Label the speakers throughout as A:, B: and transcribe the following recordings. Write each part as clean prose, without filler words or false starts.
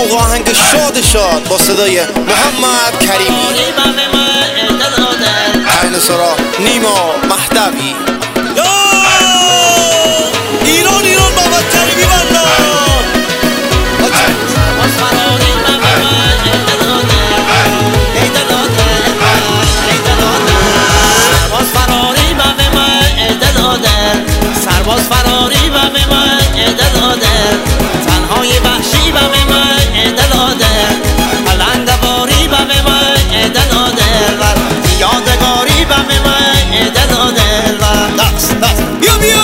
A: ذوق آهنگ شاد با صدای محمد کریمی، پرن سرا نیما مهدوی. ایران محمد کریمی بندن
B: سرباز فراری و به من دلاده، تنهای وحشی و به من دلاده، پلندواری و به من دلاده، یادگاری و به من دلاده. دست
A: بیا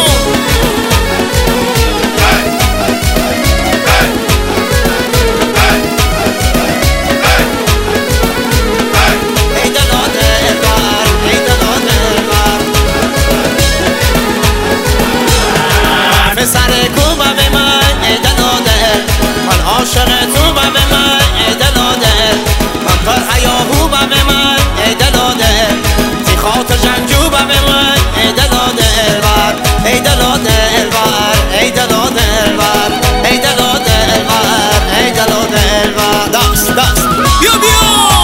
B: سر کوبا به من دلاده، من عاشق تو با به من دلاده، من پر حیاهو با به من دلاده، تیخات جنجو با به من دلاده، ای دلاده الور، ای دلاده الور، ای دلاده الور، ای دلاده الور. دست
A: بیا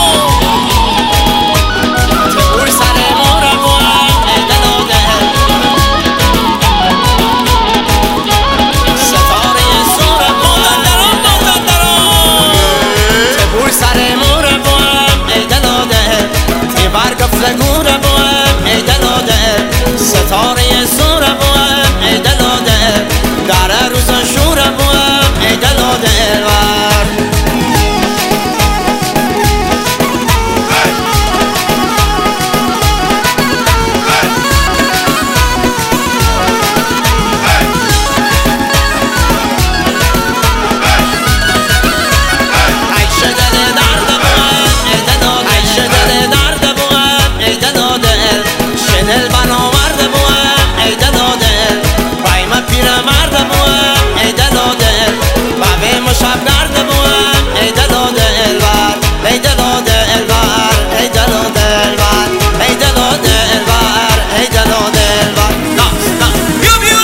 B: زگور بوام ای دلاده، ستاره سور بوام ای دلاده، در روز شور بوام ای دلاده. دل برآورده بوام ای دلاده، بایم پیر مرده بوام ای دلاده، بابه مشب کرده بوام ای دلاده الور، ای دلاده الور، ای دلاده الور، ای دلاده الور، ای دلاده الور.
A: بیا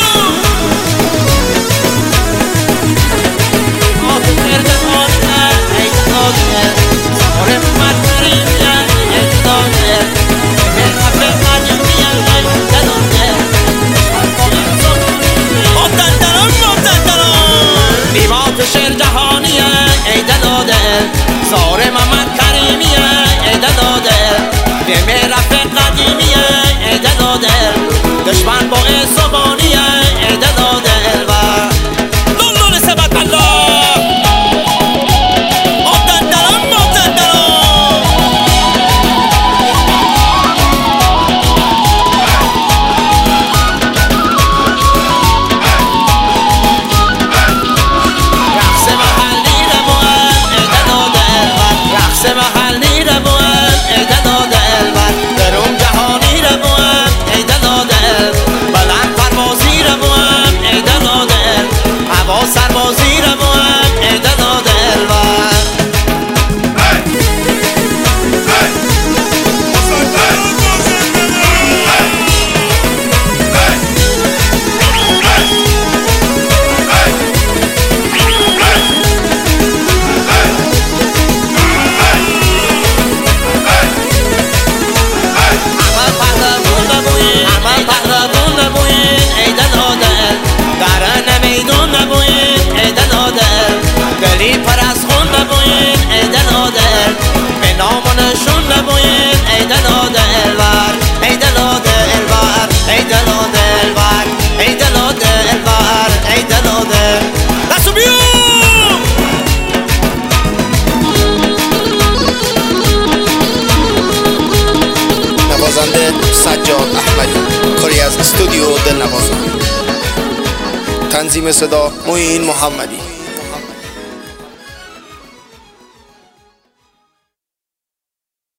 B: ما تو کرده بوده ای دلاده، سواره محمد کریمی ای دلاده، شعر جهانیه ای دلاده، زار محمد کریمیه ای دلاده، به رفق قدیمیه ای دلاده، دشمن با صبانیه ای دلاده الور. لولول سبت الله محلی رو بوام ای دلاده الور، درون جهانی رو بوام ای دلاده، بلند پروازی رو بوام ای دلاده، هوا سربازی رو بوام ای دلاده الور. میدون نبوین ای دلاده، دلی پر از خون نبوین ای دلاده، به نام و نشون نبوین ای دلاده الور، ای دلاده الور، ای دلاده الور، ای دلاده الور، ای دلاده.
A: دستو بیا نوازنده سجاد احمدی، کاری از استودیو دلنوازان، تنظیم صدا معین محمدی.